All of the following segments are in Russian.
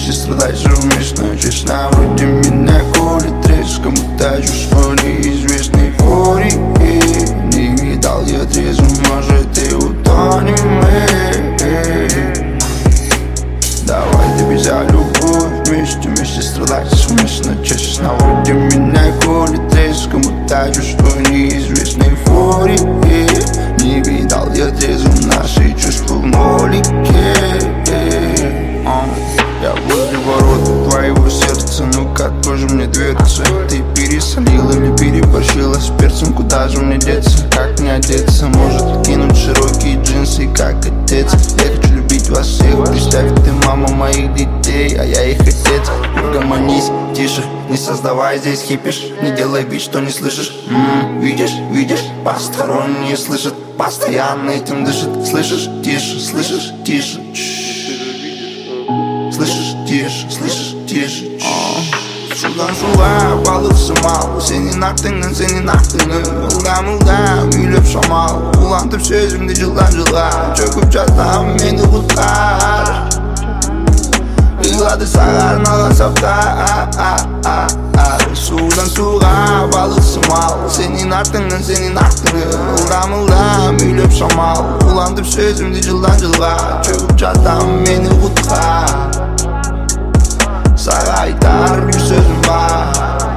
вместе страдать совместно. Честно, вроде меня колет резко, кому-то чувство неизвестной эйфории. Не видал я трезвым, может и утонем мы. Давай ты без любовь, вместе страдать совместно. Честно, вроде меня колет резко, кому-то чувство неизвестной эйфории. Не видал я трезвым наши чувства в нолике. Я возле ворот твоего сердца, ну-ка тоже мне дверца. Ты пересолила или переборщила с перцем, куда же мне деться? Как мне одеться? Может кинуть широкие джинсы, как отец? Я хочу любить вас всех, представь, ты мама моих детей, а я их отец. Угомонись, тише, не создавай здесь хипиш, не делай вид, что не слышишь. Видишь, посторонние слышат, постоянно этим дышит. Слышишь, тише, слышишь, тише. Слышишь, тише. Şuradan şuraya balıksın mal. Senin aklının Mulda gülüp şamal. Ulandım sözümde cıllar. Çöküp çatlam beni kurtar. Yıladı sarar nalan safta. Sudan suğa balıksın mal. Senin aklının Mulda gülüp şamal. Ulandım sözümde cıllar. Çöküp çatlam beni kurtar. Saraylar bir sözüm var.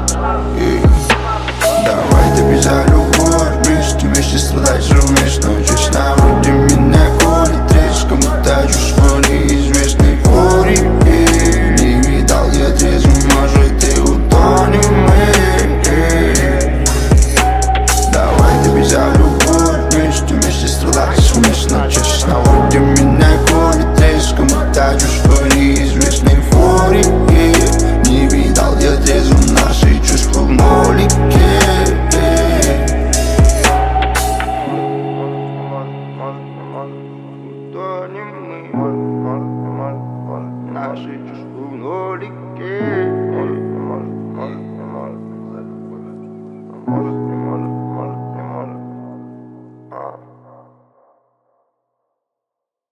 Давай ты без любовь, вместе страдать совместно. Честно, вроде меня колет резко, кому-то чувство неизвестной эйфории. Не видал я трезвым, может и утонем мы. Давай ты без любовь, вместе страдать совместно. Честно, вроде меня колет резко, кому-то чувство неизвестной эйфории. Не видал я трезвым наши чувства в нолике. Наши чувства